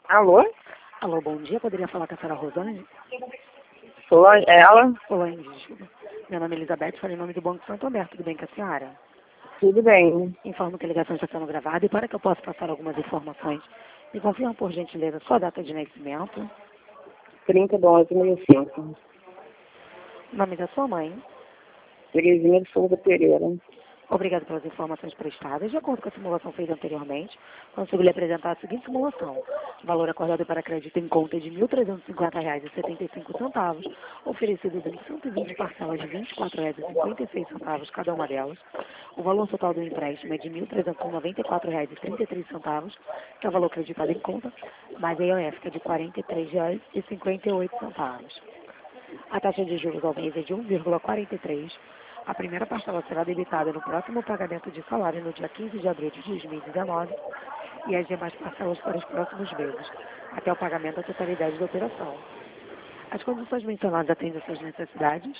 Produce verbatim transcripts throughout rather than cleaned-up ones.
Alô? Alô, bom dia. Poderia falar com a senhora Rosane? Sou ela? Olá, desculpa. Meu nome é Elizabeth, falei em nome do Banco Santander. Tudo bem com a senhora? Tudo bem. Informo que a ligação está sendo gravada e para que eu possa passar algumas informações, me confirma, por gentileza, sua data de nascimento, trinta de onze de mil e cinco. nome da sua mãe. Terezinha de Souza Pereira. Obrigado pelas informações prestadas. De acordo com a simulação feita anteriormente, consigo lhe apresentar a seguinte simulação. Valor acordado para crédito em conta de mil trezentos e cinquenta reais e setenta e cinco centavos, oferecidos em cento e vinte parcelas de vinte e quatro reais e cinquenta e seis centavos cada uma delas. O valor total do empréstimo é de mil trezentos e noventa e quatro reais e trinta e três centavos, que é o valor acreditado em conta, mais a I O F, que é de quarenta e três reais e cinquenta e oito centavos. A taxa de juros ao mês é de um vírgula quarenta e três. A primeira parcela será debitada no próximo pagamento de salário no dia quinze de abril de dois mil e dezenove e as demais parcelas para os próximos meses, até o pagamento da totalidade da operação. As condições mencionadas atendem às suas necessidades?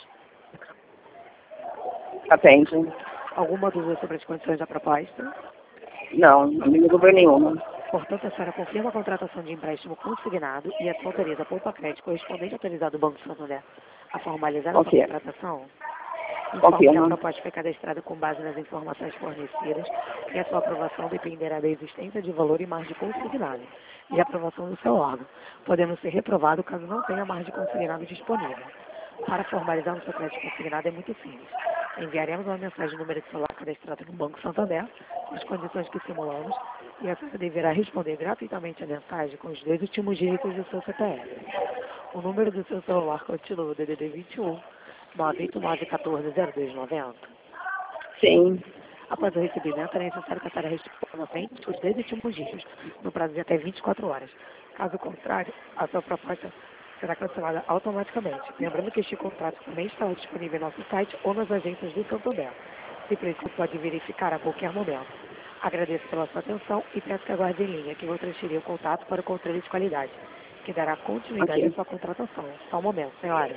Atende? Alguma dúvida sobre as condições da proposta? Não, não me dúvida nenhuma. Portanto, a senhora confirma a contratação de empréstimo consignado e a sua autoriza a poupa crédito correspondente autorizado do Banco Santander a formalizar essa Confirmo. contratação? Informo que a Confirmo. proposta foi cadastrada com base nas informações fornecidas e a sua aprovação dependerá da existência de valor e margem consignado e a aprovação do seu órgão, podendo ser reprovado caso não tenha margem consignado disponível. Para formalizar o seu crédito consignado é muito simples. Enviaremos uma mensagem no número de celular cadastrado no Banco Santander, com as condições que simulamos, e a senhora deverá responder gratuitamente a mensagem com os dois últimos dígitos do seu C P F. O número do seu celular continua o D D D vinte e um, nove oito nove um quatro zero dois nove zero. Sim. Após o recebimento, é necessário que a senhora responda frente os dois últimos dígitos, no prazo de até vinte e quatro horas. Caso contrário, a sua proposta será cancelada automaticamente. Lembrando que este contrato também está disponível em nosso site ou nas agências do Santander. Se preciso, pode verificar a qualquer momento. Agradeço pela sua atenção e peço que aguarde em linha, que vou transferir o contato para o controle de qualidade, que dará continuidade à Ok. sua contratação. Só um momento, senhora.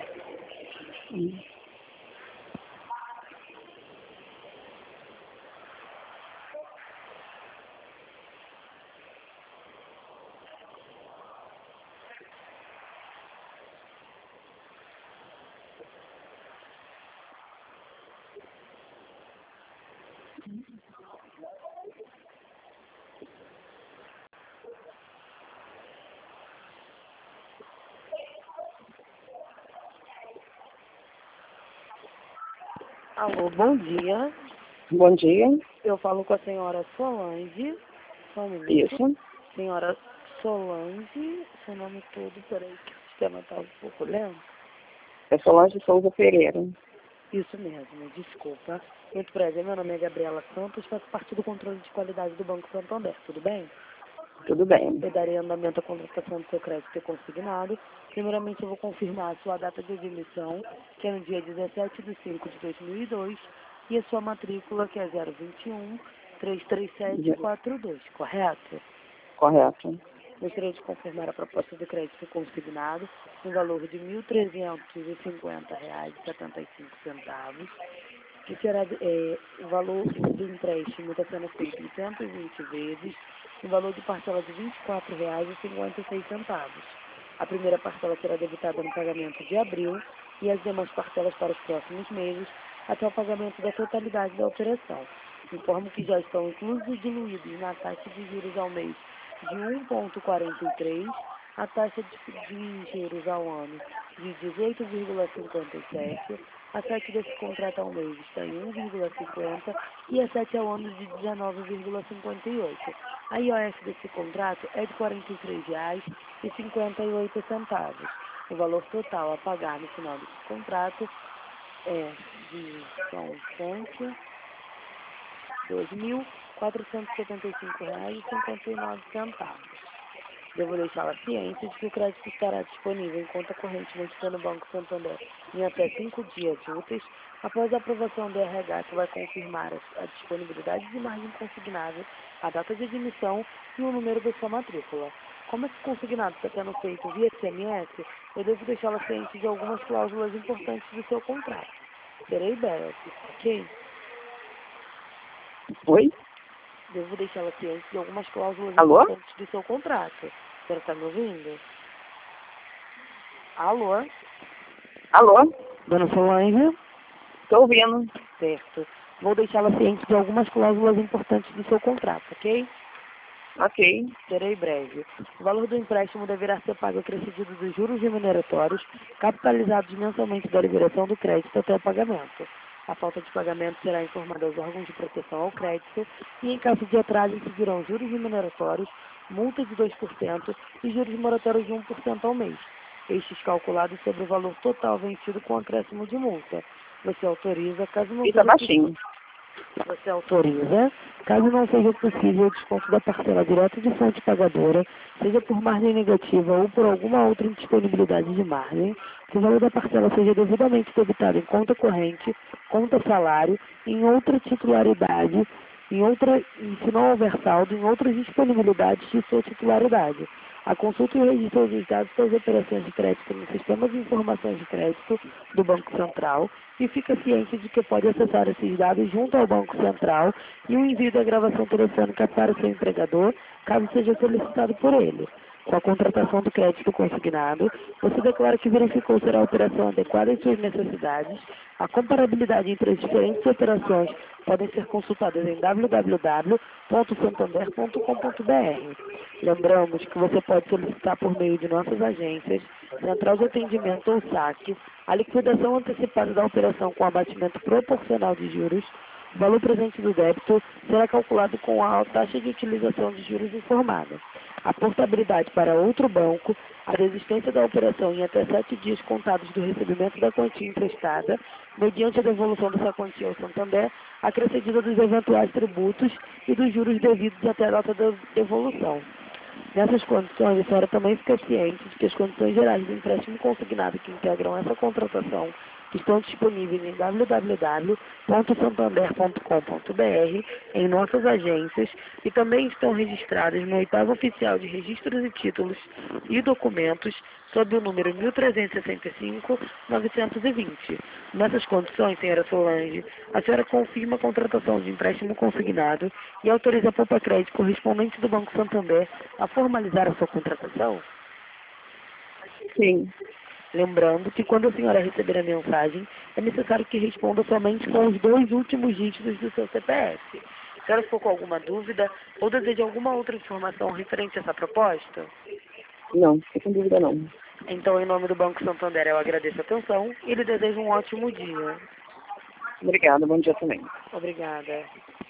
Alô, bom dia. Bom dia. Eu falo com a senhora Solange. Só um minuto. Isso. Senhora Solange, seu nome todo, peraí, que o sistema está um pouco lento. É Solange Souza Pereira. Isso mesmo, desculpa. Muito prazer, meu nome é Gabriela Santos, faço parte do controle de qualidade do Banco Santander, tudo bem? Tudo bem. Eu darei andamento à contratação do seu crédito consignado. Primeiramente, eu vou confirmar a sua data de admissão, que é no dia dezessete de cinco de dois mil e dois, e a sua matrícula, que é zero vinte e um, trezentos e trinta e sete, quarenta e dois, correto? Correto. Gostaria de confirmar a proposta de crédito consignado no valor de mil trezentos e cinquenta reais e setenta e cinco centavos, que será é, o valor do empréstimo está sendo feito em cento e vinte vezes, no valor de parcela de vinte e quatro reais e cinquenta e seis centavos. A primeira parcela será debitada no pagamento de abril e as demais parcelas para os próximos meses, até o pagamento da totalidade da operação. Informo que já estão inclusos e diluídos na taxa de juros ao mês de um vírgula quarenta e três, a taxa de, de juros ao ano de dezoito vírgula cinquenta e sete, a sete desse contrato ao mês está em um vírgula cinquenta e a sete ao ano de dezenove vírgula cinquenta e oito. A I O F desse contrato é de quarenta e três reais e cinquenta e oito centavos. O valor total a pagar no final desse contrato é de são fonte dois mil quatrocentos e setenta e cinco reais e cinquenta e nove centavos. Devo deixá-la ciente de que o crédito estará disponível em conta corrente no Banco Santander em até cinco dias úteis, após a aprovação do R H, que vai confirmar a disponibilidade de margem consignável, a data de admissão e o número da sua matrícula. Como esse consignado está sendo feito via S M S, eu devo deixá-la ciente de algumas cláusulas importantes do seu contrato. Serei breve, ok? Oi? Devo deixá-la ciente de algumas cláusulas Alô? importantes do seu contrato. senhora está me ouvindo? Alô? Alô? Dona Solange? Estou ouvindo. Certo. Vou deixá-la ciente de algumas cláusulas importantes do seu contrato, ok? Ok. Serei breve. O valor do empréstimo deverá ser pago acrescido dos juros remuneratórios, capitalizados mensalmente da liberação do crédito até o pagamento. A falta de pagamento será informada aos órgãos de proteção ao crédito e, em caso de atraso, seguirão juros remuneratórios, multa de dois por cento e juros moratórios de um por cento ao mês. Estes calculados sobre o valor total vencido com acréscimo de multa. Você autoriza, caso não E tá seja baixinho. Você autoriza, caso não seja possível o desconto da parcela direta de fonte pagadora, seja por margem negativa ou por alguma outra indisponibilidade de margem, que o valor da parcela seja devidamente debitado em conta corrente, conta salário, em outra titularidade, em outra, e se não houver saldo, em outras disponibilidades de sua titularidade. A consulta e o registro dos dados das operações de crédito no Sistema de Informações de Crédito do Banco Central e fica ciente de que pode acessar esses dados junto ao Banco Central e o envio da gravação telefônica para o seu empregador, caso seja solicitado por ele. Com a contratação do crédito consignado, você declara que verificou ser a operação adequada às suas necessidades. A comparabilidade entre as diferentes operações podem ser consultadas em w w w ponto santander ponto com ponto b r. Lembramos que você pode solicitar por meio de nossas agências, Central de Atendimento ou saque, a liquidação antecipada da operação com abatimento proporcional de juros. O valor presente do débito será calculado com a taxa de utilização de juros informada. A portabilidade para outro banco, a desistência da operação em até sete dias contados do recebimento da quantia emprestada, mediante a devolução dessa quantia ao Santander, acrescida dos eventuais tributos e dos juros devidos até a data da devolução. Nessas condições, a senhora também fica ciente de que as condições gerais do empréstimo consignado que integram essa contratação estão disponíveis em w w w ponto santander ponto com ponto b r, em nossas agências, e também estão registradas no oitavo oficial de registros e títulos e documentos sob o número mil trezentos e sessenta e cinco, novecentos e vinte. Nessas condições, senhora Solange, a senhora confirma a contratação de empréstimo consignado e autoriza a Poupa Crédito correspondente do Banco Santander a formalizar a sua contratação? Sim. Lembrando que quando a senhora receber a mensagem, é necessário que responda somente com os dois últimos dígitos do seu C P F. Se a senhora ficou com alguma dúvida ou deseja alguma outra informação referente a essa proposta? Não, fiquei com dúvida não. Então, em nome do Banco Santander, eu agradeço a atenção e lhe desejo um ótimo dia. Obrigada, bom dia também. Obrigada.